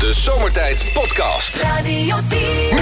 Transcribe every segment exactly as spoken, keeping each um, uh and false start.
De Zomertijd Podcast. Radio tien.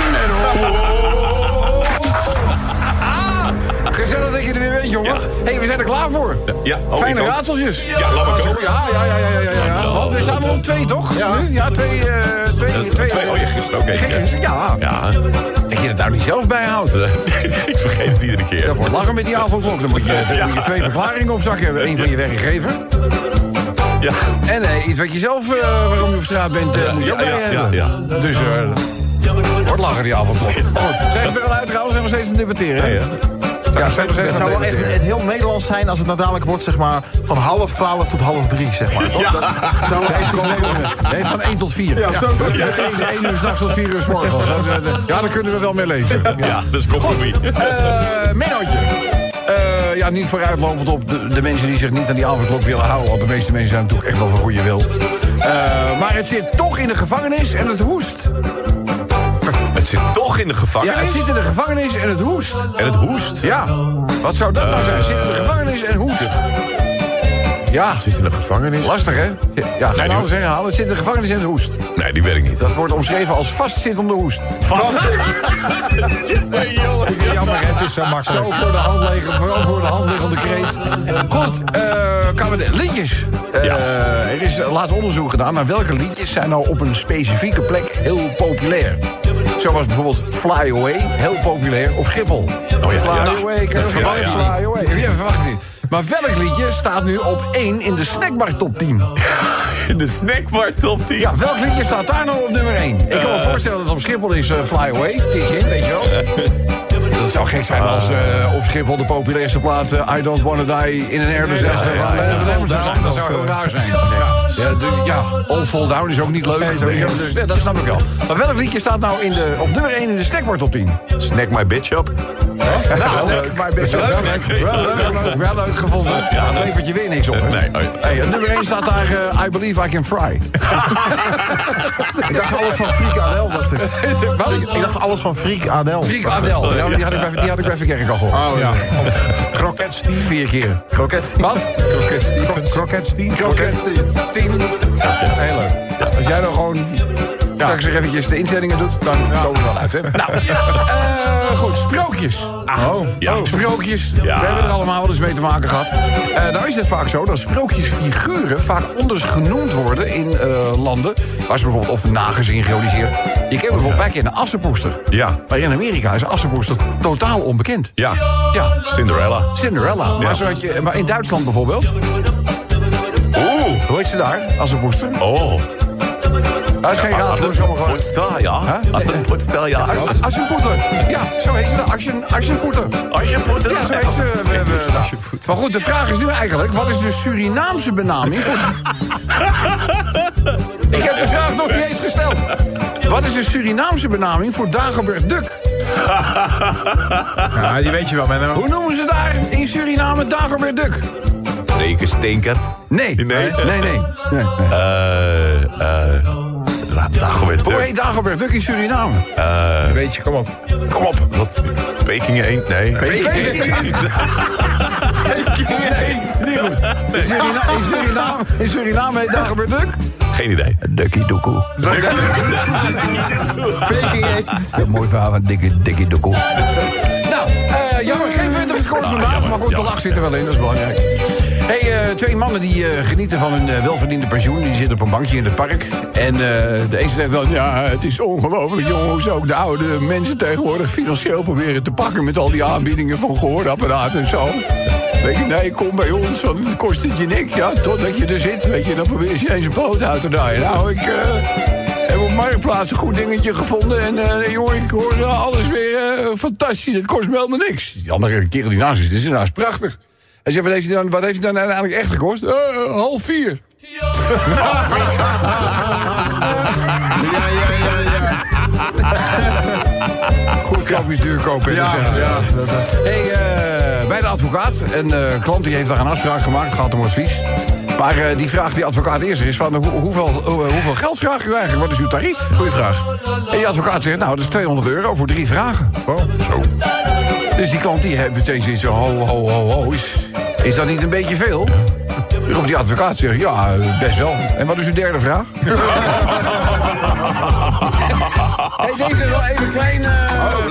Gezellig dat je er weer bent, jongen. Hé, Ja. hey, we zijn er klaar voor. Ja, oh, Fijne ik ook. raadseltjes. Ja, laat ik ook. Ja, ja, ja, ja, ja, ja, ja. Want we staan er op twee, toch? Ja, ja twee, uh, twee, Uh, twee. twee, oh, je gisteren ook één keer. Gisteren, ja. Ja, Dat je het nou niet zelf bijhoudt. ik vergeet het iedere keer. Dat wordt lachen met die avondklok. Dan moet je, dan moet je twee verklaringen opzakken. Eén van je werkgever. Ja, En uh, iets wat je zelf, uh, waarom je op straat bent, uh, Ja, moet je ook ja, bij ja, hebben. ja, ja. Dus, uh, wordt lachen die avondklok. Goed, zijn ze er al uit trouwens? Zijn we steeds aan het debatteren? hè? ja. Ja, zijn we steeds Het aan zou wel het echt debatteren. het heel Nederlands zijn als het nou dadelijk wordt, zeg maar, van half twaalf tot half drie, zeg maar. Toch? Dat zou wel echt Nee, van één tot vier. Ja, zo. Ja, één uur s'nachts tot vier uur s morgens. Ja, daar kunnen we wel mee leven. Ja. Ja, dat is compromis. Uh, Mennootje. Uh, ja, niet vooruitlopend op de, de mensen die zich niet aan die avondklok willen houden. Want de meeste mensen zijn natuurlijk echt wel van goede wil. Uh, maar het zit toch in de gevangenis en het hoest. Het zit toch in de Ja, gevangenis. het zit in de gevangenis en het hoest. En het hoest. Ja, wat zou dat nou zijn? Het zit in de gevangenis en hoest. Ja, Het zit in de gevangenis. lastig hè? Ja, ga Nee, nou die- eens herhalen. Het zit in de gevangenis en het hoest. Nee, die weet ik niet. Dat wordt omschreven als vastzittende hoest. Vast. Nee, joh. Jammer, hè? Het is zo makkelijk. Zo voor de hand liggen, vooral voor de hand liggende kreet. Goed, eh kan we liedjes. Eh, Ja. Er is laatst onderzoek gedaan naar welke liedjes zijn nou op een specifieke plek heel populair. Zoals bijvoorbeeld Fly Away, heel populair op Schiphol. Oh ja, Fly ja. Away, kan je Ja, verwachten, ja. Fly Away. Ja, verwacht niet. Maar welk liedje staat nu op één in de snackbar top tien? In de snackbar top tien. Ja, welk liedje staat daar nou op nummer één? Ik kan me voorstellen dat het op Schiphol is uh, Fly Away, Teach In, weet je wel. Dat zou gek zijn als uh, op Schiphol de populairste plaat uh, I Don't Wanna Die in an Air Disaster van Lennon zou zijn. Dat zou heel raar zijn. Ja, de, ja, All Fall Down is ook niet leuk. Nee, dus, nee, dat snap ik wel. Maar welk liedje staat nou in de, op nummer één in de snackbar top tien? Snack my bitch up. Nou, leuk, maar best wel leuk. Wel leuk, leuk, wel leuk gevonden. Ja, dat levert je weer niks op, hè? Nee, oh, Hey, op nummer één staat daar uh, I Believe I Can Fry. Ik dacht alles van Friek Adel, dacht ik. Wat? Ik dacht alles van Friek Adel. Friek Adel. Ja, die had ik bij, die had ik bij Verkerk al gehoord. Oh ja. Kroket Steve. Vier keer. Kroket. Wat? Kroket Stevens. Kroket Steve. Kroket. Team. Heel leuk. Als jij nou gewoon straks nog eventjes de inzendingen doet, dan komen we wel uit, hè? Nou, uh, goed, sprookjes. Oh. Ja. Sprookjes, Ja. we hebben er allemaal wel eens mee te maken gehad. Uh, nou is het vaak zo dat sprookjesfiguren vaak anders genoemd worden in uh, landen waar ze bijvoorbeeld of nagezien gerealiseerd. Je kent bijvoorbeeld, wij kennen Assepoester. Ja. Maar in Amerika is Assepoester totaal onbekend. Ja. Ja, Cinderella. Cinderella. Maar, Ja. zo had je, maar in Duitsland bijvoorbeeld, Oeh. hoe heet ze daar? Assepoester? Oh. Dat is geen raad voor zomaar gewoon. Poetstel, ja. Huh? Als een poetstel, ja. As- Assenpoeter. Ja, zo heet ze daar. Aschen- Assenpoeter. Als je poetstel. Ja, zo heet ze. We hebben, nou. Maar goed, de vraag is nu eigenlijk, wat is de Surinaamse benaming voor... Ik heb de vraag nog niet eens gesteld. Wat is de Surinaamse benaming voor Dagobert Duck? Ja, die weet je wel, man. Hoe noemen ze daar in Suriname Dagobert Duck? Rekenstinkert. Nee. Nee? Nee, nee. nee, nee. Eh, eh... Dagobert Hoe Duck. heet Dagobert Duck in Suriname? Weet je, kom op. Kom op. Wat? Peking eend? Nee. Peking eend. Niet goed. In Surina- in Suriname, in Suriname heet Dagobert Duck? Geen idee. Dukkie Doekoe. Peking eend. Een mooi verhaal van dikke, dikke Doekoe. Nou, uh, jammer, geen punten gescoord vandaag. Maar goed, de lach zit er wel in, dat is belangrijk. Hey, uh, twee mannen die uh, genieten van hun uh, welverdiende pensioen. Die zitten op een bankje in het park. En uh, de ene zegt wel, ja, het is ongelooflijk, jongen, hoe ze ook de oude mensen tegenwoordig financieel proberen te pakken met al die aanbiedingen van gehoorapparaten en zo. Weet je, nee, kom bij ons, want het kost het je niks. Ja, totdat je er zit, weet je, dan probeer je eens een poot uit te draaien. Nou, ik... Uh, heb op Marktplaats een goed dingetje gevonden. En uh, jongen, ik hoor uh, alles weer uh, fantastisch. Het kost me helemaal niks. Die andere kerel die naast is, dit is nou eens prachtig. Hij zegt, wat heeft hij dan, wat heeft hij dan uiteindelijk echt gekost? Uh, half vier. Ja, ja, ja, ja. Goed koop is duur kopen. Ja, ja. Hey, uh, bij de advocaat. Een uh, klant die heeft daar een afspraak gemaakt. Gaat om advies. Maar uh, die vraagt die advocaat eerst is van... Hoe, hoeveel, uh, hoeveel geld vraag u eigenlijk? Wat is uw tarief? Goeie vraag. En die advocaat zegt, nou, dat is tweehonderd euro voor drie vragen. Oh. Zo. Dus die klant die heeft meteen zoiets van... Ho, ho, ho, ho. Is, is dat niet een beetje veel? Waarop die advocaat zegt, ja, best wel. En wat is uw derde vraag?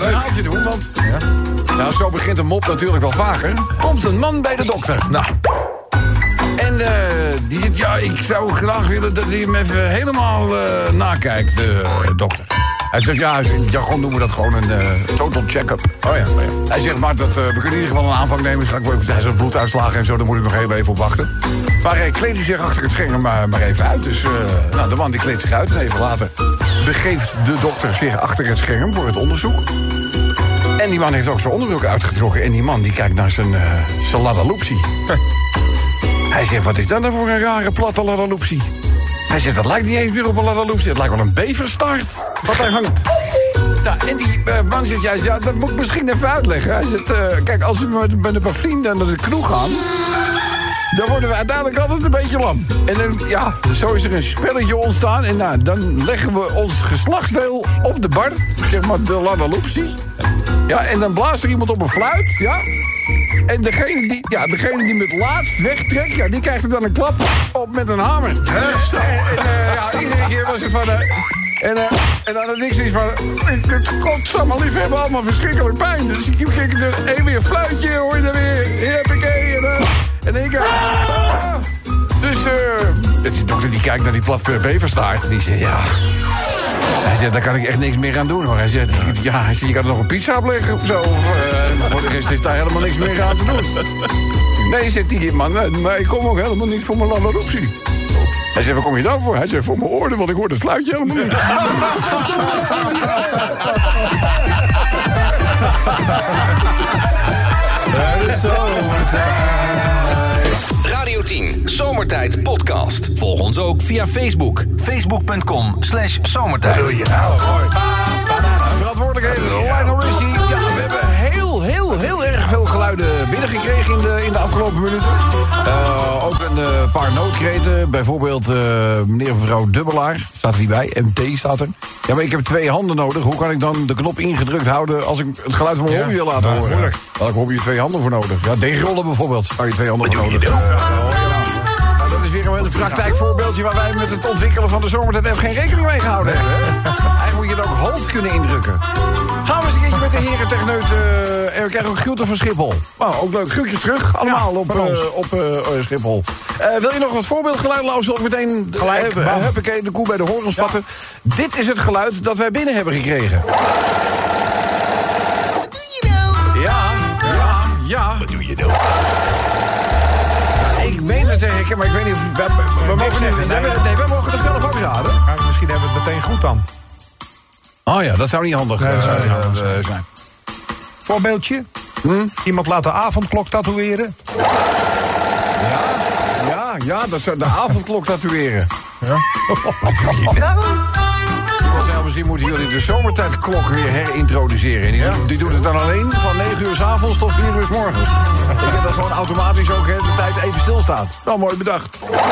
verhaaltje doen, want... Ja. Nou, zo begint een mop natuurlijk wel vaker. Komt een man bij de dokter. Nou. En uh, die zegt, ja, ik zou graag willen dat hij hem even helemaal uh, nakijkt, de uh, dokter. Hij zegt, ja, in jargon noemen we dat gewoon een uh, total check-up. Oh ja, oh ja. Hij zegt, maar dat, uh, we kunnen in ieder geval een aanvang nemen. Ga ik wel even, hij zegt bloeduitslagen en zo, daar moet ik nog heel even op wachten. Maar hij kleedt zich achter het scherm maar, maar even uit. Dus uh, nou, de man die kleedt zich uit en even later begeeft de dokter zich achter het scherm voor het onderzoek. En die man heeft ook zijn onderbroek uitgetrokken. En die man die kijkt naar zijn, uh, zijn ladaloopsie. Hij zegt, wat is dat nou voor een rare platte ladaloopsie? Hij zegt, dat lijkt niet eens meer op een ladaloopsie. Het lijkt wel een beverstaart wat daar hangt. Nou, en die uh, man zegt, ja, ja, dat moet ik misschien even uitleggen. Hij zegt, uh, kijk, als we met, met een paar vrienden naar de kroeg gaan... dan worden we uiteindelijk altijd een beetje lam. En dan, ja, zo is er een spelletje ontstaan. En nou, dan leggen we ons geslachtsdeel op de bar. Zeg maar de ladaloopsie. Ja, en dan blaast er iemand op een fluit, ja... En degene die, ja, degene die met laatst wegtrekt, ja, die krijgt er dan een klap op met een hamer. En, en uh, ja, iedere keer was het van... Uh, en, uh, en dan had ik zoiets van... Het godsamme lief hebben allemaal verschrikkelijk pijn. Dus ik kijk er één weer een fluitje, hoor je dan weer. Hippakee. En, uh, en ik... Uh, uh, dus uh, die dokter die kijkt naar die plat beverstaart. En die zegt, ja... Hij zegt, daar kan ik echt niks meer aan doen, hoor. Hij zegt, ja, hij zegt, je kan er nog een pizza opleggen of zo. Of, uh, voor de rest is daar helemaal niks meer aan te doen. Nee, zegt die man, maar ik kom ook helemaal niet voor mijn ladaloopsie. Hij zegt, waar kom je dan voor? Hij zegt, voor mijn oren, want ik hoor het fluitje helemaal niet. Dat is zo. Radio tien, Zomertijd podcast. Volg ons ook via Facebook. Facebook.com slash zomertijd. Wat doe je nou? Mooi. Verantwoordelijkheden, Lionel Richie. Ja, we hebben heel, heel, heel erg veel geluiden binnengekregen in de, in de afgelopen minuten. Uh, ook een uh, paar noodkreten. Bijvoorbeeld uh, meneer en mevrouw Dubbelaar. Staat er niet bij. M T staat er. Ja, maar ik heb twee handen nodig. Hoe kan ik dan de knop ingedrukt houden als ik het geluid van mijn ja, hobby wil laten horen? Moeilijk. Welke hobby je twee handen voor nodig? Ja, deegrollen bijvoorbeeld. Daar je twee handen voor nodig. Nou, dat is weer een praktijkvoorbeeldje waar wij met het ontwikkelen van de Zomertijd geen rekening mee gehouden hebben. Eigenlijk moet je het ook hold kunnen indrukken. Gaan we eens een keertje met de heren techneut. Uh, en we krijgen ook groeten van Schiphol. Nou, ook leuk. Groetjes terug. Allemaal ja, op, uh, op uh, uh, Schiphol. Uh, wil je nog wat voorbeeldgeluid, Lau? Zal ik meteen gelijk uh, huppakee, de koe bij de horens ja. vatten. Dit is het geluid dat wij binnen hebben gekregen. Wat doe je nou? Ja, ja, ja. Wat doe je nou? Ik meen het te herkennen, maar ik weet niet of... We, we, we mogen niet, nee, we, nee, we mogen het zelf ook raden. Maar misschien hebben we het meteen goed dan. Oh ja, dat zou niet handig nee, uh, zou niet handig uh, zijn. Voorbeeldje. Hm? Iemand laat de avondklok tatoeëren. Ja, ja, ja, dat zou de avondklok tatoeëren. Ja. Misschien moeten jullie de zomertijdklok weer herintroduceren. Die, ja. die doet het dan alleen van negen uur 's avonds tot vier uur 's morgens. Ik denk dat gewoon automatisch ook he, de tijd even stilstaat. Nou, mooi bedacht.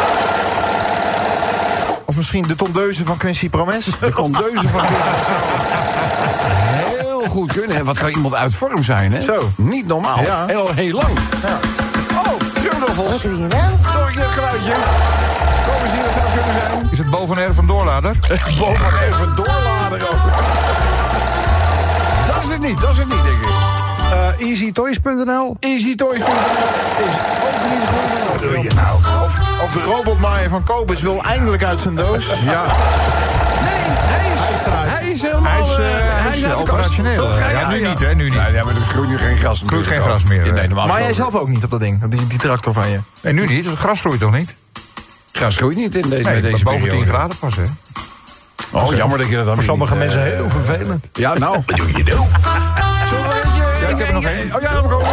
Of misschien de tondeuze van Quincy Promes. De tondeuze van Quincy Promes. Heel goed kunnen. Wat kan iemand uit vorm zijn, hè? Zo. Niet normaal. Ja. En al heel lang. Ja. Oh, Krummels. Wat doe je nou? Nog een keer het geluidje. Kom eens hier, wat zou het kunnen zijn? Is het boven erf een doorlader? Boven erf een doorlader ook. Dat is het niet, dat is het niet, denk ik. Uh, easytoys punt n l easytoys punt n l is ook niet goed. Wat doe je nou? Of, of de robotmaaier van Kobus wil eindelijk uit zijn doos. Ja. Nee, hij is, hij is helemaal... Hij is, uh, hij is, hij is operationeel. Ja, ja, nu ja. niet, hè? Nu niet. Ja, ja, maar er groeit nu geen gras. Er groeit geen gras meer. Nee, maar jij zelf ook niet op dat ding, die, die tractor van je? Nee, nu niet. Het gras groeit toch niet? Gras groeit niet in deze, nee, deze boven periode. tien graden pas, hè? Oh, jammer dat je dat dan voor sommige niet, mensen uh, heel vervelend. Ja, nou. Wat doe je nou? Ja, ik heb er nog één. Oh ja, heb ik ook.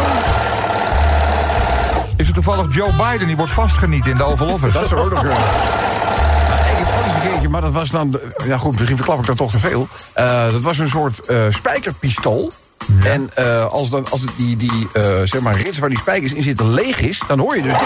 Is het toevallig Joe Biden? Die wordt vastgeniet in de Oval Office. Dat zou ook nog kunnen. Ik heb ook eens een keertje, maar dat was dan... Ja goed, misschien verklap ik dat toch te veel. Uh, dat was een soort uh, spijkerpistool. Ja. En uh, als, dan, als het die, die uh, zeg maar, rits waar die spijkers in zitten leeg is, dan hoor je dus dit.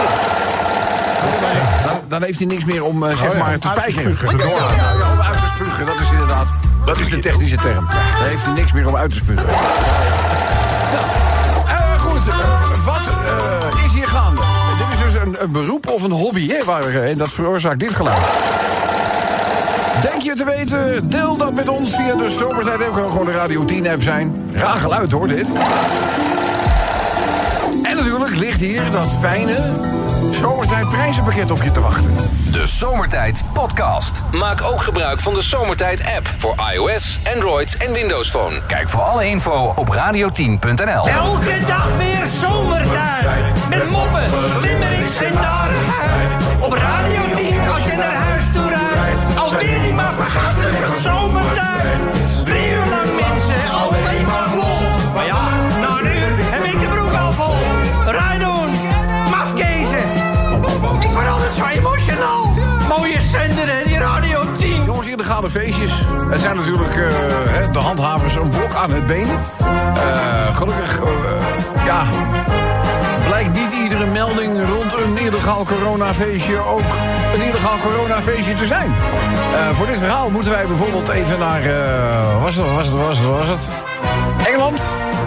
Dan, dan heeft hij niks meer om uh, zeg oh ja, maar te spijkeren. Ja, ja, ja, ja, om uit te spugen, dat is inderdaad... Dat is de technische term. Dan heeft hij niks meer om uit te spugen. Nou, uh, goed, uh, wat uh, is hier gaande? Dit is dus een, een beroep of een hobby, hè? Waar, uh, en dat veroorzaakt dit geluid. Denk je te weten? Deel dat met ons via de Zomertijd. Ook kan gewoon de Radio tien app zijn. Raar geluid hoor, dit. En natuurlijk ligt hier dat fijne Zomertijd prijzenpakket op je te wachten. De Zomertijd Podcast. Maak ook gebruik van de Zomertijd app voor iOS, Android en Windows Phone. Kijk voor alle info op radio tien punt n l. Elke dag weer Zomertijd. Met moppen, limmerings en narigheid. Op Radio tien als je naar huis toe rijdt. Alweer die maar vergastige Zomertijd. Drie uur lang mensen, alleen maar lol. Maar ja, na een uur heb ik de broek al vol. Rijdoen, mafkezen. Ik word altijd zo emotional. Mooie zender, hè, die Radio tien. Jongens, illegale feestjes. Het zijn natuurlijk uh, de handhavers een blok aan het been. Uh, gelukkig, uh, ja... blijkt niet iedere melding rond een illegaal coronafeestje ook een illegaal coronafeestje te zijn. Uh, voor dit verhaal moeten wij bijvoorbeeld even naar... Uh, was het, was het, was het, was het? Engeland?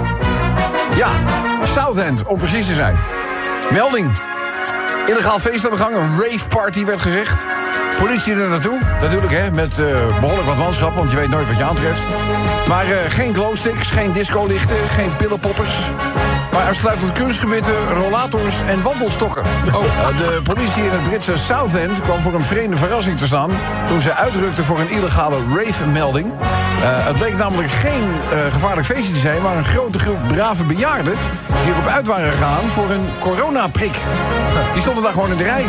Ja, Southend, om precies te zijn. Melding. Illegaal feest aan de gang, een rave party werd gezegd. Politie er naartoe, natuurlijk, hè, met uh, behoorlijk wat manschap, want je weet nooit wat je aantreft. Maar uh, geen glowsticks, geen discolichten, geen pillenpoppers. Maar uitsluitend kunstgebitten, rollators en wandelstokken. Oh. Uh, de politie in het Britse Southend kwam voor een vreemde verrassing te staan toen ze uitrukten voor een illegale rave-melding. Uh, het bleek namelijk geen uh, gevaarlijk feestje te zijn, maar een grote groep brave bejaarden die erop uit waren gegaan voor een coronaprik. Die stonden daar gewoon in de rij.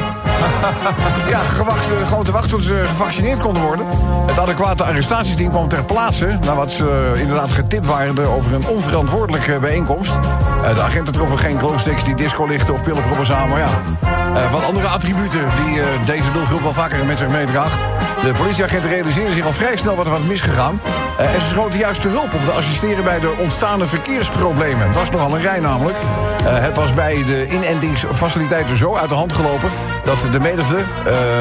Ja, gewacht, gewoon te wachten tot ze gevaccineerd konden worden. Het adequate arrestatieteam kwam ter plaatse, na wat ze uh, inderdaad getipt waren over een onverantwoordelijke bijeenkomst. Uh, de agenten troffen geen glowsticks die discolichten of pillenproppers aan, maar ja, uh, wat andere attributen die uh, deze doelgroep wel vaker met zich meedraagt. De politieagenten realiseerden zich al vrij snel wat er was misgegaan. Uh, en ze schoten juist te hulp om te assisteren bij de ontstaande verkeersproblemen. Het was nogal een rij namelijk. Uh, het was bij de inentingsfaciliteiten zo uit de hand gelopen dat de menigte, uh,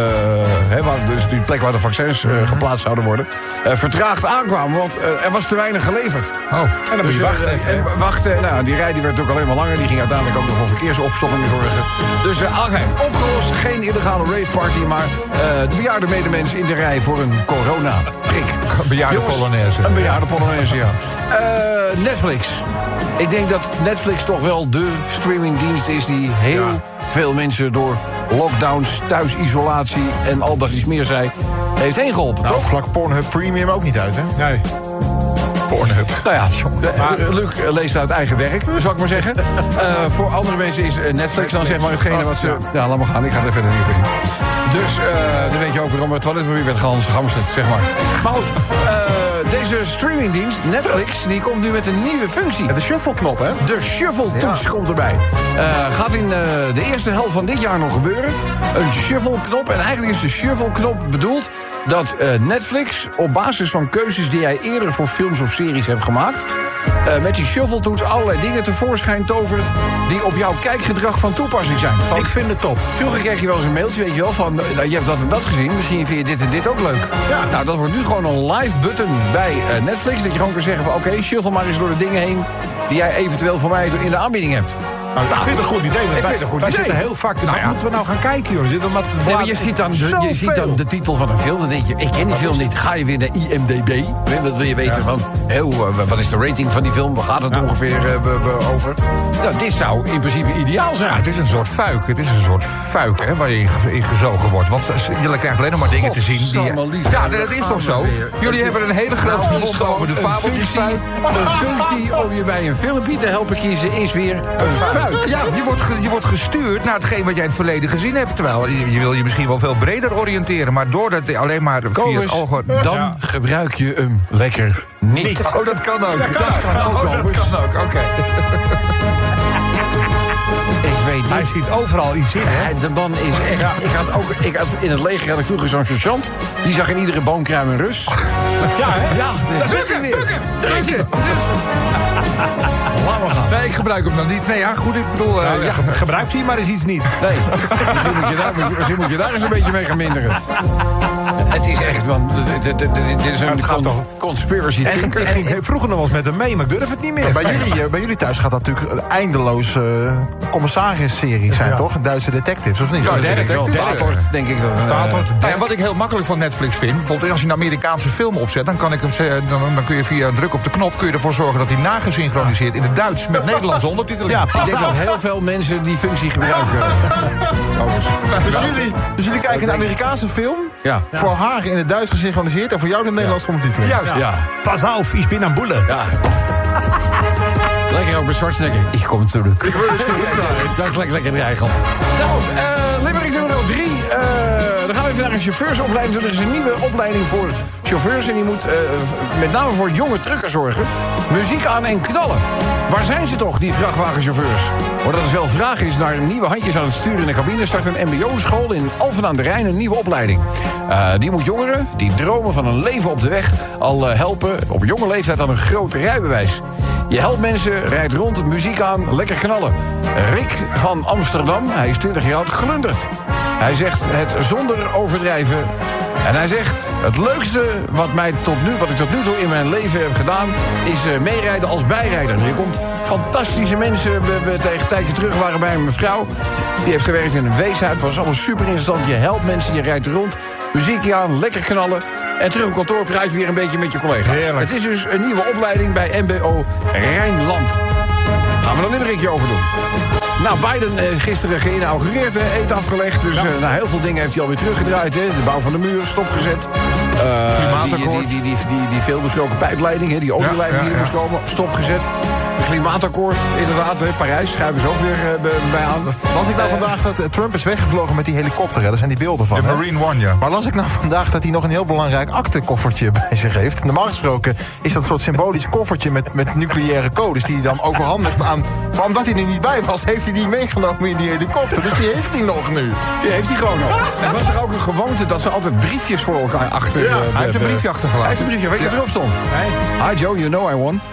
he, waar, dus die plek waar de vaccins uh, geplaatst zouden worden, uh, vertraagd aankwamen, want uh, er was te weinig geleverd. Oh, en dan dus, moet je wachten. Uh, en wachten. Nou, die rij die werd ook alleen maar langer. Die ging uiteindelijk ook nog voor verkeersopstoppingen zorgen. Dus uh, okay, opgelost. Geen illegale raveparty, maar uh, de bejaarde medemens in de rij voor een corona-prik. Bejaarde Polonaise. Een bejaarde Polonaise, ja. Uh, Netflix. Ik denk dat Netflix toch wel de streamingdienst is die heel ja. veel mensen door lockdowns, thuisisolatie en al dat iets meer zei, heeft heen geholpen. Nou, toch? vlak Pornhub Premium ook niet uit, hè? Nee. Pornhub. Nou ja, maar, Luc leest uit eigen werk, zou ik maar zeggen. Uh, voor andere mensen is Netflix dan zeg maar hetgene wat ze... Ja, laat maar gaan, ik ga er verder niet op in. Dus uh, dan weet je ook waarom het toiletpapier werd gehamsterd, zeg maar. Maar goed, uh, deze streamingdienst, Netflix, die komt nu met een nieuwe functie. De shuffle-knop, hè? De shuffle-toets ja. komt erbij. Uh, gaat in uh, de eerste helft van dit jaar nog gebeuren. Een shuffle-knop. En eigenlijk is de shuffle-knop bedoeld dat uh, Netflix op basis van keuzes die jij eerder voor films of series hebt gemaakt, Uh, met die shuffle-toets allerlei dingen tevoorschijn tovert die op jouw kijkgedrag van toepassing zijn. Van, ik vind het top. Vroeger kreeg je wel eens een mailtje, weet je wel, van nou, je hebt dat en dat gezien, misschien vind je dit en dit ook leuk. Ja. Nou, dat wordt nu gewoon een live button bij uh, Netflix, dat je gewoon kan zeggen van oké, okay, shuffle maar eens door de dingen heen die jij eventueel voor mij in de aanbieding hebt. Nou, ik vind het een goed idee. Ik wij, vind het een goed wij idee. zitten heel vaak. Nou ja. Moeten we nou gaan kijken, joh? Zitten maar nee, maar je ziet dan de, je ziet dan de titel van een film. Dan denk je, ik ken die film niet. Ga je weer naar I M D B? Wat wil je weten ja. van, hé, wat is de rating van die film? Waar gaat het ja. ongeveer uh, be, be, over? Nou, dit zou in principe ideaal zijn. Ja, het is een soort fuik. Het is een soort fuik hè, waar je in gezogen wordt. Want je krijgt alleen nog maar dingen te zien. Die, ja, nee, dat is toch zo? Jullie hebben een hele grote nou, mond over de fabeltjes. Een functie om je bij een filmpje te helpen kiezen is weer een fuik. Ja, je wordt Je wordt gestuurd naar hetgeen wat jij in het verleden gezien hebt. Terwijl je, je wil je misschien wel veel breder oriënteren. Maar doordat je alleen maar via het ogen... Dan ja. gebruik je hem lekker niet. niet. Oh, dat kan ook. Ja, dat kan, kan ook. Oh, dat kan ook, oké. Okay. Ik weet niet. Hij ziet overal iets in, hè? De man is echt... Ja. Ik had ook, ik had, in het leger had ik vroeger zo'n sergeant. Die zag in iedere boomkruim een Rus. Ja, hè? Ja. Daar zit hij weer. Bukken, daar is hij. Laat maar gaan. Nee, ik gebruik hem dan niet. Nee, ja, goed, ik bedoel... Uh, nou, ja, ja, gebruikt hij maar eens iets niet. Nee, misschien moet, je daar, misschien moet je daar eens een beetje mee gaan minderen. Het is echt, want dit is een con- conspiracy En, thinker. en ik heb vroeger nog wel eens met hem mee, maar ik durf het niet meer. Bij jullie, bij jullie thuis gaat dat natuurlijk een eindeloos uh, commissaris-serie zijn, Ja. toch? Duitse detectives, of niet? Ja, Dat is derde, het wel. derde, Tatort, denk ik dat. een, Tatort, eh, derde. Nou ja, wat ik heel makkelijk van Netflix vind, bijvoorbeeld als je een Amerikaanse film opzet, dan, kan ik hem, ze- dan, dan kun je via een druk op de knop kun je ervoor zorgen dat hij nagesynchroniseerd in het Duits met Nederlandse ondertiteling. Ja, Ik denk dat heel veel mensen die functie gebruiken. Dus jullie, dus jullie kijken een Amerikaanse film, Ja. voor haar in het Duits gesynchroniseerd en voor jou de Nederlandse ondertiteling. Juist, ja. Pas auf, ich bin am Bulle. Ja. Lekker ook met Schwarzenegger. Ik kom terug. Ik wil het Dat is lekker, lekker dreigend. Nou goed, uh, Limerick nummer drie. Uh, dan gaan we even naar een chauffeursopleiding. Er is een nieuwe opleiding voor chauffeurs. En die moet uh, met name voor jonge truckers zorgen. Muziek aan en knallen. Waar zijn ze toch, die vrachtwagenchauffeurs? Omdat het wel vraag is naar nieuwe handjes aan het sturen in de cabine, start een mbo-school in Alphen aan de Rijn een nieuwe opleiding. Uh, die moet jongeren die dromen van een leven op de weg al uh, helpen op jonge leeftijd aan een groot rijbewijs. Je helpt mensen, rijdt rond, muziek aan, lekker knallen. Rick van Amsterdam, hij is twintig jaar oud, glundert. Hij zegt het zonder overdrijven. En hij zegt, het leukste wat, mij tot nu, wat ik tot nu toe in mijn leven heb gedaan, is uh, meerijden als bijrijder. Je komt fantastische mensen. We, we tegen een tijdje terug waren bij een mevrouw. Die heeft gewerkt in een weeshuis. Het was allemaal super interessant. Je helpt mensen, je rijdt rond. Muziekje aan, lekker knallen. En terug op kantoor praat je weer een beetje met je collega. Heerlijk. Het is dus een nieuwe opleiding bij M B O Rijnland. Gaan we er een limerickje over doen. Nou, Biden eh, gisteren geïnaugureerd, eh, eten afgelegd. Dus eh, nou, heel veel dingen heeft hij alweer teruggedraaid. Hè. De bouw van de muur, stopgezet. Uh, Klimaatakkoord. Die, die, die, die, die veelbesproken pijpleiding, hè, die olieleiding Ja, ja, die er ja. moest komen, stopgezet. Het klimaatakkoord, inderdaad. Hè. Parijs schuiven ze ook weer uh, bij aan. Las ik nou Eh, vandaag dat uh, Trump is weggevlogen met die helikopter, hè? Daar zijn die beelden van. De hè? Marine One, ja. Maar las ik nou vandaag dat hij nog een heel belangrijk aktekoffertje bij zich heeft. Normaal gesproken is dat een soort symbolisch koffertje met, met nucleaire codes die hij dan overhandigt aan. Maar omdat hij er niet bij was, heeft hij die meegenomen in die helikopter. Dus die heeft hij nog nu. Die heeft hij gewoon nog. Er was er ook een gewoonte dat ze altijd briefjes voor elkaar achter... Ja, uh, Hij heeft een de- briefje achtergelaten. Hij heeft een briefje, weet je wat erop stond? Hi Joe, you know I won.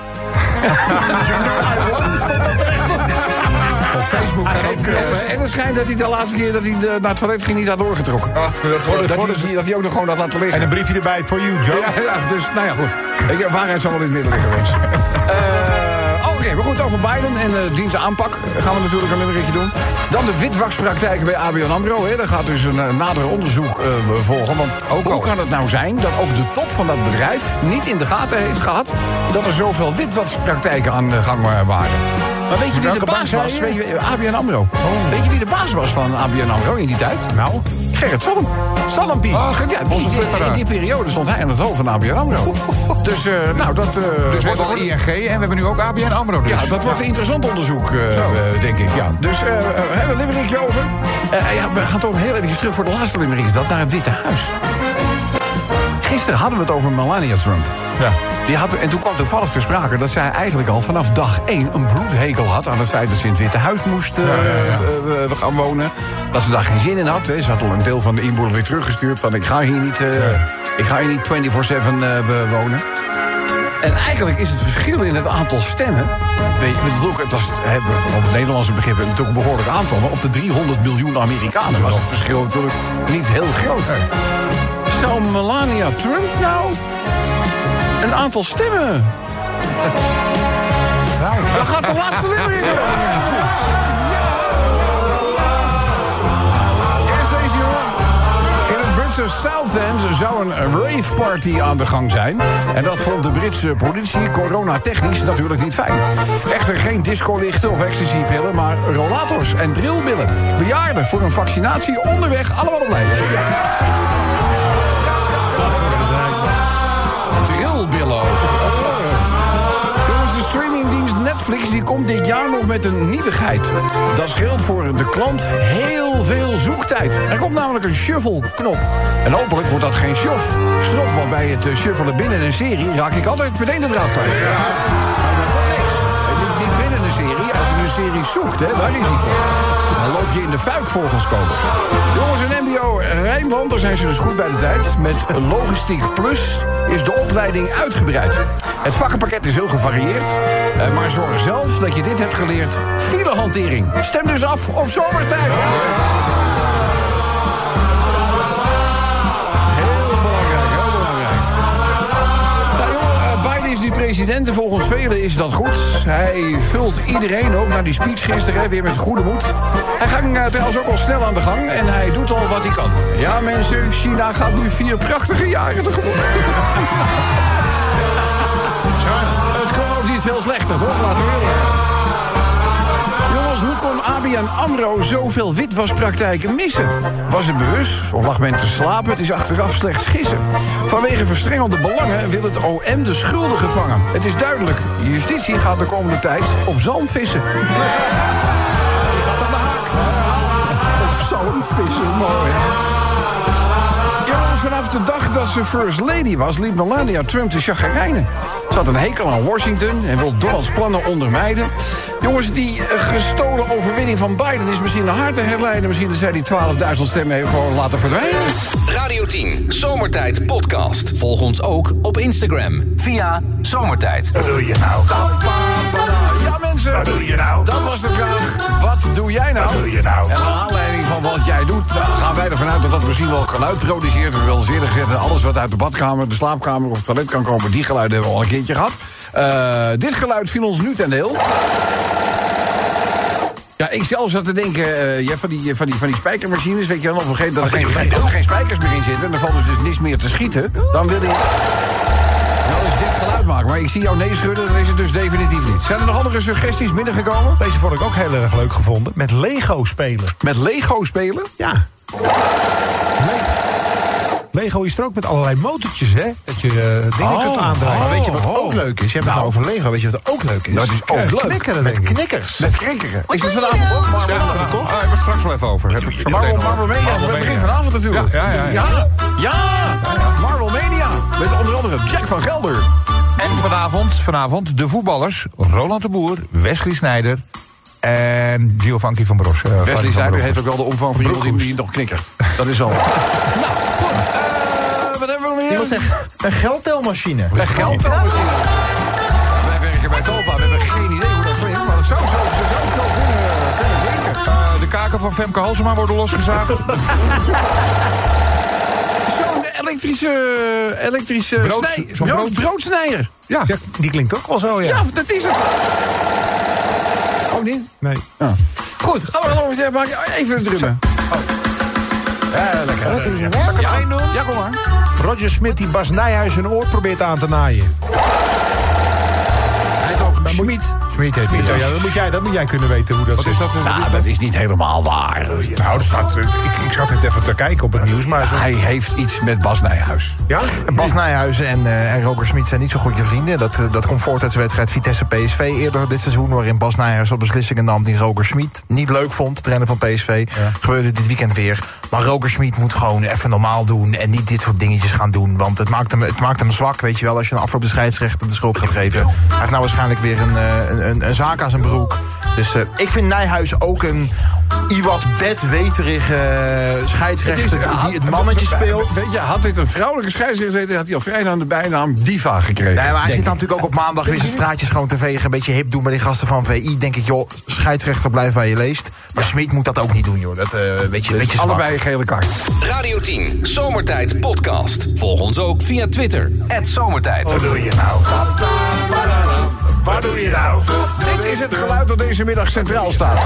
Op Facebook en ook... En, en het schijnt dat hij de laatste keer dat hij de, naar het toilet ging niet had doorgetrokken. Ah, dat, hij, dat hij ook nog gewoon had laten liggen. En een briefje erbij, for you, Joe. Ja, ja, dus, nou ja, goed. Ik, waarheid zal wel in het midden liggen geweest. Uh, Oké, okay, maar goed, over Biden en uh, diens aanpak gaan we natuurlijk een limerickje doen. Dan de witwaspraktijken bij A B N AMRO. Hè. Daar gaat dus een uh, nader onderzoek uh, volgen. Want ook, hoe kan het nou zijn dat ook de top van dat bedrijf niet in de gaten heeft gehad dat er zoveel witwaspraktijken aan de gang waren? Maar weet je wie de baas was? Weet je, A B N AMRO. Oh. Weet je wie de baas was van A B N AMRO in die tijd? Nou? Gerrit Salm. Salmpie. Ach, ja, die, die, in die periode stond hij aan het hoofd van A B N AMRO. Dus, uh, nou, dat... Uh, Dus we hebben al I N G en we hebben nu ook A B N AMRO. Dus. Ja, dat wordt een interessant onderzoek, uh, uh, denk ik. Ja. Dus uh, uh, we hebben een limerickje over. Uh, ja, we gaan toch heel even terug voor de laatste limerick. Is dat naar het Witte Huis. Gisteren hadden we het over Melania Trump. Ja. Die had, en toen kwam toevallig ter sprake dat zij eigenlijk al vanaf dag één een bloedhekel had aan het feit dat ze in het Witte Huis moest uh, ja, ja, ja. Uh, uh, gaan wonen. Dat ze daar geen zin in had. Hè. Ze had al een deel van de inboedel weer teruggestuurd van ik ga hier niet, uh, ja. ik ga hier niet vierentwintig zeven uh, wonen. En eigenlijk is het verschil in het aantal stemmen. Weet je, het was op het Nederlandse begrip natuurlijk een behoorlijk aantal. Maar op de driehonderd miljoen Amerikanen was het verschil natuurlijk niet heel groot. Nee. Zou Melania Trump nou een aantal stemmen? Nou, dan gaat de laatste limerick. Eerst deze jongen. In het Britse Southend zou een rave party aan de gang zijn. En dat vond de Britse politie coronatechnisch natuurlijk niet fijn. Echter geen discolichten of ecstasypillen, maar rollators en drillbillen. Bejaarden voor een vaccinatie onderweg allemaal op Leiden. Drillbillen. Jongens, de streamingdienst Netflix die komt dit jaar nog met een nieuwigheid. Dat scheelt voor de klant heel veel zoektijd. Er komt namelijk een shuffle-knop. En hopelijk wordt dat geen shuff. Strop, want bij het shuffelen binnen een serie raak ik altijd meteen de draad kwijt. Ja. Niet, niet binnen een serie, als je een serie zoekt, hè, daar is hij voor. Dan loop je in de fuik volgens komers. Jongens, in M B O Rijnland, daar zijn ze dus goed bij de tijd. Met Logistiek Plus is de opleiding uitgebreid. Het vakkenpakket is heel gevarieerd. Uh, maar zorg zelf dat je dit hebt geleerd. Filehantering. Stem dus af op zomertijd. Heel belangrijk. president en volgens velen is dat goed. Hij vult iedereen, ook naar die speech gisteren, hè, weer met goede moed. Hij ging uh, trouwens ook al snel aan de gang en hij doet al wat hij kan. Ja mensen, China gaat nu vier prachtige jaren tegemoet. Het kon ook niet veel slechter, toch? Laten we willen. Jongens, hoe kon A B N AMRO zoveel witwaspraktijken missen? Was het bewust? Of lag men te slapen? Het is achteraf slechts gissen. Vanwege verstrengelde belangen wil het O M de schuldigen vangen. Het is duidelijk, justitie gaat de komende tijd op zalm vissen. Die gaat aan de haak. Op zalm vissen, mooi. Jongens, vanaf de dag dat ze first lady was, liep Melania Trump te chagrijnen. Ze had een hekel aan Washington en wil Donalds plannen ondermijnen. Jongens, die gestolen overwinning van Biden is misschien naar haar te herleiden. Misschien dat zij die twaalfduizend stemmen heeft gewoon laten verdwijnen. Radio tien, Zomertijd podcast. Volg ons ook op Instagram via Zomertijd. Wat doe je nou? Ja mensen, Wat doe je nou? dat was de vraag. Wat doe jij nou? Wat doe je nou? En naar aanleiding van wat jij doet, nou, gaan wij ervan uit dat dat misschien wel geluid produceert. We hebben wel eens eerder gezegd, alles wat uit de badkamer, de slaapkamer of het toilet kan komen, die geluiden hebben we al een keertje gehad. Uh, dit geluid viel ons nu ten deel. Ja, ik zelf zat te denken, uh, ja, van, die, van, die, van die spijkermachines, weet je dan op een gegeven moment dat er geen, dat er geen spijkers meer in zitten en er valt dus, dus niks meer te schieten, dan wil je nou eens dit geluid maken. Maar ik zie jou nee schudden, dan is het dus definitief niet. Zijn er nog andere suggesties binnengekomen? Deze vond ik ook heel erg leuk gevonden. Met Lego spelen. Met Lego spelen? Ja. Le- Lego is er ook met allerlei motortjes, hè? Dat je uh, dingen Oh, kunt aandraaien. Maar weet je wat Oh, ook leuk is? Je hebt het nou over Lego. Weet je wat ook leuk is? Dat is ook Uh, leuk. knikkeren, Met denk ik. knikkers. Met krinkeren. Is het vanavond ook? Maar Ja, vanavond toch? Ah, hebben we het straks wel even over. Heb ik zo Marvel, meteen Marvel over. Mania, Marvel het begin Mania. vanavond natuurlijk. Ja, ja, ja. ja, ja. Marvel Mania. Met onder andere Jack van Gelder. En vanavond, vanavond de voetballers Roland de Boer, Wesley Sneijder en Giovanni van Bros. Uh, Wesley van Sneijder Bros. heeft ook wel de omvang van iemand die, die nog knikkert. Dat is al. Nou, goed. Uh, wat hebben we nog meer? Iemand zegt, een geldtelmachine. Een geldtelmachine. Wij werken bij Topa. We hebben geen idee hoe dat klinkt, maar dat zou zo, zo zou het wel kunnen, kunnen klinken. Uh, de kaken van Femke Halsema worden losgezaagd. Zo'n elektrische, elektrische Brood- snij- zo'n brood, brood- broodsnijer. Ja, Ja, die klinkt ook wel zo, ja. Ja, dat is het. Oh, niet? Nee. Oh. Goed, gaan we nog eens even, even drummen. Oh. Ja, lekker. Zal ik het Ja. één doen? Ja, kom maar. Roger Smit die Bas Nijhuis een oor probeert aan te naaien. Hij heet ook Schmid. Smit heet hij. Ja, ja, dat, moet jij, dat moet jij kunnen weten hoe dat Wat zit. is dat? Nou, dat is niet helemaal waar. Nou, er staat, ik, ik zat net even te kijken op het nieuws, maar... Zo, Hij heeft iets met Bas Nijhuis. ja? En Bas Nijhuizen en, uh, en Roger Smit zijn niet zo goede vrienden. Dat, uh, dat komt voort uit de wedstrijd Vitesse P S V eerder dit seizoen, waarin Bas Nijhuis op beslissingen nam die Roger Smit niet leuk vond, de trainer van P S V. Ja. Gebeurde dit weekend weer. Maar Roger Smit moet gewoon even normaal doen en niet dit soort dingetjes gaan doen. Want het maakt hem, het maakt hem zwak, weet je wel, als je een afloop de scheidsrechter de schuld gaat geven. Hij heeft nou waarschijnlijk weer een, uh, een, een, een zaak aan zijn broek. Dus uh, ik vind Nijhuis ook een iwat bedweterige uh, scheidsrechter die, die het mannetje speelt. Weet je, had dit een vrouwelijke scheidsrechter gezeten, had hij al vrij aan de bijnaam Diva gekregen. Nee, maar hij zit denk dan ik. natuurlijk ook op maandag weer zijn straatjes gewoon te vegen. Een beetje hip doen bij die gasten van V I. Denk ik, joh, scheidsrechter blijf waar je leest. Maar ja. Smit moet dat ook niet doen, joh. Dat uh, weet je, weet je zwak. Allebei een gele kaart. Radio tien, Zomertijd podcast. Volg ons ook via Twitter, at Zomertijd. Wat doe je nou? Wat doe je nou? Dit is het geluid dat deze middag centraal staat.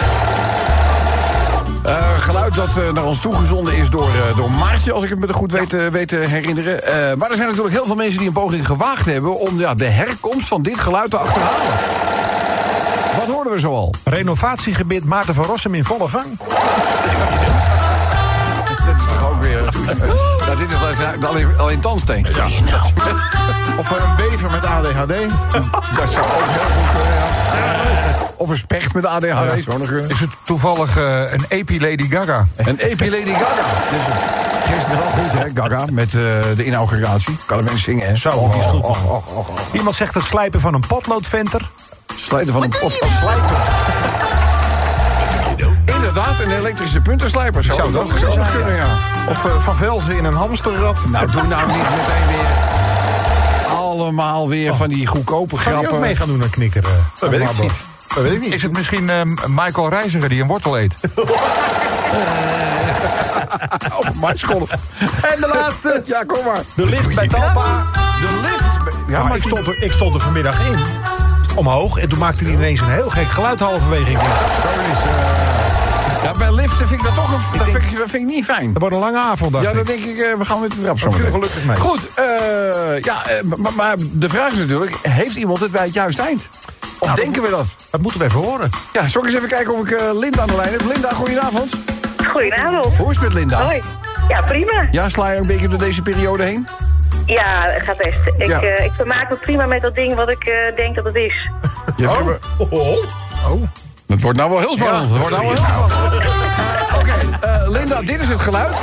Uh, geluid dat uh, naar ons toegezonden is door, uh, door Maartje, als ik het me goed weet, uh, weet te herinneren. Uh, maar er zijn natuurlijk heel veel mensen die een poging gewaagd hebben om ja, de herkomst van dit geluid te achterhalen. Wat hoorden we zoal? Renovatiegebied Maarten van Rossum in volle gang. Dit is toch ook weer... nou, dit is wel alleen, alleen tandsteen. Ja. Of een bever met A D H D. Dat zou ook heel goed kunnen, ja. Of een specht met A D H D. Zou nog kunnen. Is het toevallig uh, een Epi Lady Gaga? Een Epi Lady Gaga. Gisteren wel goed, hè, Gaga, met uh, de inauguratie. Kan er mensen zingen, hè? Zo, die is goed. Och, och, och, och. Iemand zegt het slijpen van een potloodventer. Slijten van een pot. Slijpen. Inderdaad, een elektrische puntenslijper. Zou, Zou dat dat ook kunnen zou zijn, kunnen, ja. Of uh, Van Velzen in een hamsterrad. Nou, doe nou niet meteen weer... allemaal weer van die goedkope Ga je grappen. ook mee gaan doen aan knikkeren? Dat weet ik niet. Dat weet ik niet. Is het misschien uh, Michael Reiziger die een wortel eet? Oh, Marskolf. En de laatste. Ja, kom maar. De lift bij Talpa. De lift... Ja, maar ik stond, er, ik stond er vanmiddag in. Omhoog. En toen maakte hij ineens een heel gek geluid halverwege. Ik denk, Ja, bij liften vind ik dat toch een, dat vind ik, dat vind ik niet fijn. dat wordt een lange avond, dacht Ja, ik. dan denk ik, uh, we gaan met de trap zo Daar viel meteen. gelukkig mee. Goed, uh, ja, uh, maar, maar de vraag is natuurlijk, heeft iemand het bij het juiste eind? Of Nou, denken we dat? Dat moeten we even horen. Ja, zal ik eens even kijken of ik uh, Linda aan de lijn heb. Linda, goedenavond. Goedenavond. Hoe is het met Linda? Hoi. Ja, prima. Ja, sla je een beetje door deze periode heen? Ja, het gaat best. Ik, Ja. uh, ik vermaak me prima met dat ding wat ik uh, denk dat het is. Je Oh. hebt- Oh. oh. Het wordt nou wel heel spannend. Het wordt nou wel heel spannend. Uh, Oké, okay, uh, Linda, dit is het geluid.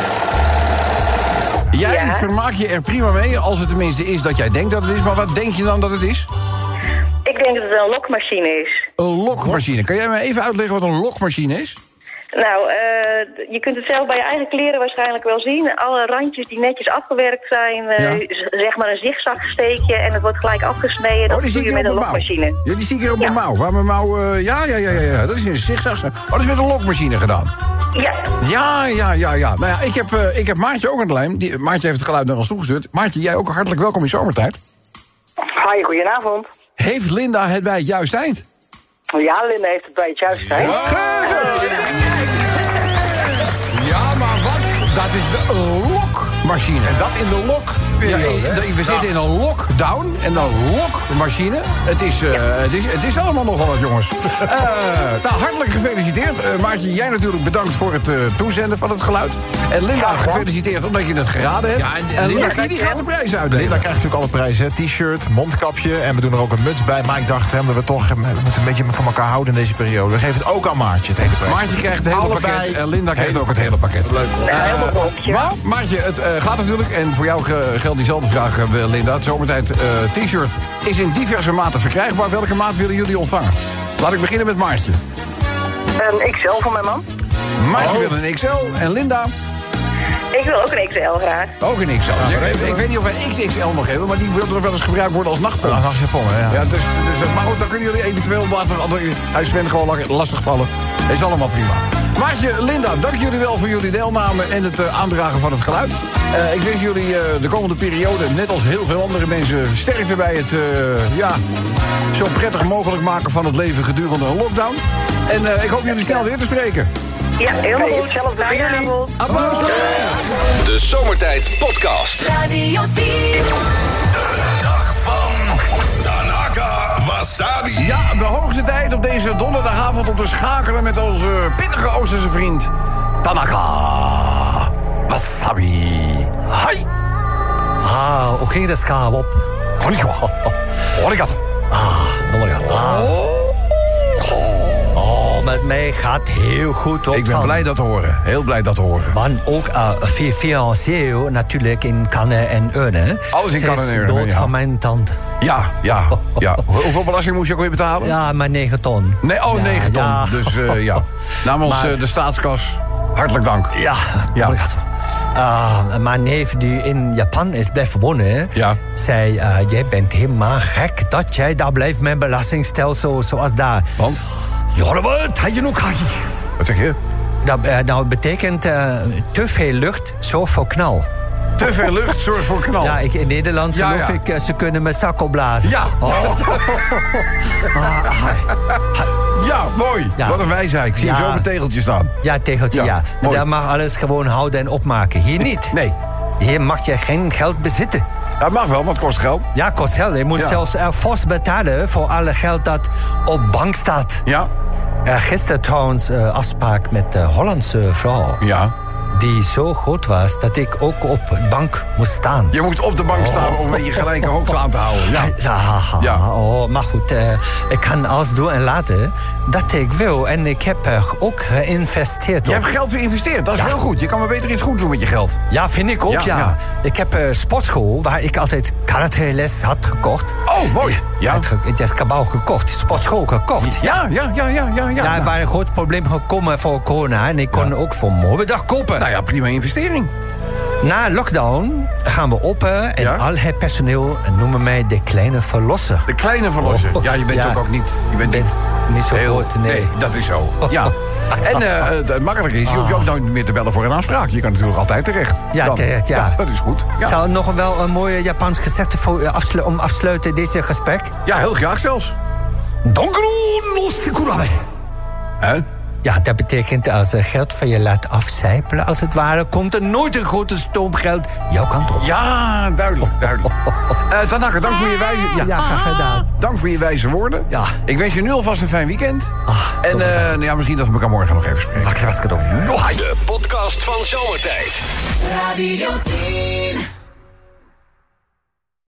Jij Ja. vermaakt je er prima mee, als het tenminste is dat jij denkt dat het is. Maar wat denk je dan dat het is? Ik denk dat het een lokmachine is. Een lokmachine. Kan jij me even uitleggen wat een lokmachine is? Nou, uh, je kunt het zelf bij je eigen kleren waarschijnlijk wel zien. Alle randjes die netjes afgewerkt zijn, uh, Ja. z- zeg maar een zigzagsteekje en het wordt gelijk afgesneden. Dat Oh, die zie doe ik je hier met op een mijn mouw. lokmachine. Ja, die zie ik hier op mijn Ja. mouw. Waar mijn mouw... Uh, ja, ja, ja, ja, ja. Dat is in een zigzag. Oh, dat is met een lokmachine gedaan. Ja. Ja, ja, ja, ja. Nou ja, ik heb, uh, ik heb Maartje ook aan de lijn. Die, Maartje heeft het geluid naar ons toegestuurd. Maartje, jij ook hartelijk welkom in Zomertijd. Hi, goedenavond. Heeft Linda het bij het juiste eind? Ja, Linda heeft het bij het juiste zijn. Ja, maar wat? Dat is de lokmachine. En dat in de lok. Ja, eh, we zitten in een lockdown en een lokmachine. Het is, uh, het, is, het is allemaal nogal wat, jongens. Uh, nou, hartelijk gefeliciteerd. Uh, Maartje, jij natuurlijk bedankt voor het uh, toezenden van het geluid. En Linda, gefeliciteerd omdat je het geraden hebt. Ja, en- en Linda Lucky, die gaat de prijs uitdelen. Linda krijgt natuurlijk alle prijzen. hè. T-shirt, mondkapje en we doen er ook een muts bij. Maar ik dacht hè, dat we toch eh, we moeten een beetje van elkaar houden in deze periode. We geven het ook aan Maartje, het hele prijs. Maartje krijgt het hele Allebei. pakket en Linda krijgt ook het hele pakket. Leuk hoor. Nou, helemaal bopje. Maar Maartje, het uh, gaat natuurlijk, en voor jou ge- geldt diezelfde vraag, uh, Linda. Het Zomertijd uh, t-shirt is in diverse maten verkrijgbaar. Welke maat willen jullie ontvangen? Laat ik beginnen met Maartje. Een X L voor mijn man. Maartje wil een X L en Linda Ik wil ook een X L graag. ook een X L. Ja, ik, ik weet niet of wij X X L mag hebben, maar die wil er wel eens gebruikt worden als nachtpomp. Ah, nacht Japan, hè, ja. Ja, dus, dus, maar goed, dan kunnen jullie eventueel laten hij Sven gewoon la- lastig vallen. Dat is allemaal prima. Maartje, Linda, dank jullie wel voor jullie deelname en het uh, aandragen van het geluid. Uh, ik wens jullie uh, de komende periode, net als heel veel andere mensen, sterkte bij het uh, ja, zo prettig mogelijk maken van het leven gedurende een lockdown. En uh, ik hoop jullie snel weer te spreken. Ja, helemaal Hey, goed. hetzelfde voor jullie. Goedenavond. Applaus! De Zomertijd Podcast. Radio tien. Dag van Tanaka Wasabi. Ja, de hoogste tijd op deze donderdagavond om te schakelen met onze pittige Oosterse vriend Tanaka Wasabi. Hi! Ah, oké, dat is gaaf op. Konnichiwa. Arigato. Arigato. Ah. Oh, met mij gaat heel goed op. Ik ben blij dat te horen. Heel blij dat te horen. Want ook uh, fi- financieel natuurlijk in kannen en urnen. Alles in Ze kannen en is urnen, dood ja. van mijn tante. Ja, ja, ja. Hoe- Hoeveel belasting moest je ook weer betalen? Ja, maar negen ton. Nee, oh, Ja, negen ton. ja. Dus uh, ja. Namens Maar- uh, de staatskas, hartelijk dank. Ja, Ja. arigato. Uh, mijn neef die in Japan is blijven wonen, Ja. zei, uh, jij bent helemaal gek dat jij daar blijft met belastingstelsel zoals daar. Want? Yoruba, Taijinokagi. Wat zeg je? Dat uh, nou, betekent uh, te veel lucht, zorgt voor knal. Te veel lucht zorgt voor knal. Ja, ik, in Nederland Ja, geloof ja. ik, uh, ze kunnen met zak opblazen. Ja. Oh. Ah, ah, Ja, mooi. Ja. Wat een wijsheid. Ik zie Ja. zo mijn tegeltje staan. ja, tegeltje, Ja, ja. mooi. Daar mag alles gewoon houden en opmaken. Hier niet. Nee. Hier mag je geen geld bezitten. Dat mag wel, want het kost geld. Ja, kost geld. Je moet Ja. zelfs uh, fors betalen voor alle geld dat op bank staat. Ja. Uh, gisteren trouwens uh, afspraak met de Hollandse vrouw. Ja. Die zo goed was dat ik ook op de bank moest staan. Je moet op de bank staan om een beetje gelijke hoogte aan te houden. Ja. Ja, haha. Ja. Oh, maar goed, uh, ik kan alles doen en laten dat ik wil. En ik heb er ook geïnvesteerd. Je op. hebt geld geïnvesteerd, dat is Ja. heel goed. Je kan maar beter iets goed doen met je geld. Ja, vind ik ook, Ja, ja. ja. Ik heb een sportschool waar ik altijd karate-les had gekocht. Oh, mooi. Ja. Het, ge- het is kabouw gekocht, sportschool gekocht. Ja, ja, ja, ja, ja. ja. Daar waren groot probleem gekomen voor corona. En ik kon Ja. ook voor morgendag kopen. Nou ja, prima investering. Na lockdown gaan we open en Ja? al het personeel noemen mij de kleine verlosser. De kleine verlosser. Oh, Ja, je bent ja. ook, ook niet... Je bent Bent niet, niet zo heel, groot, nee. dat is zo. Ja. En eh, het makkelijke is, je hoeft je ook nooit meer te bellen voor een afspraak. Je kan natuurlijk altijd terecht. Ja, Dan. terecht, ja. Dat is goed. Ja, Zou nog wel een mooie Japans gezegde voor, uh, afslu- om afsluiten deze gesprek? ja heel graag zelfs. Donkero no sekurame. Hè? Ja, dat betekent als er geld van je laat afcijpelen, als het ware, komt er nooit een grote stoomgeld jouw kant op. Ja, duidelijk, duidelijk. Uh, Tanaka, dank voor je wijze... Ja, graag gedaan. Dank voor je wijze woorden. Ja. Ik wens je nu alvast een fijn weekend. Ach, en uh, nou ja, misschien dat we elkaar morgen nog even spreken. Wakker was het De podcast van Zomertijd. Radio tien.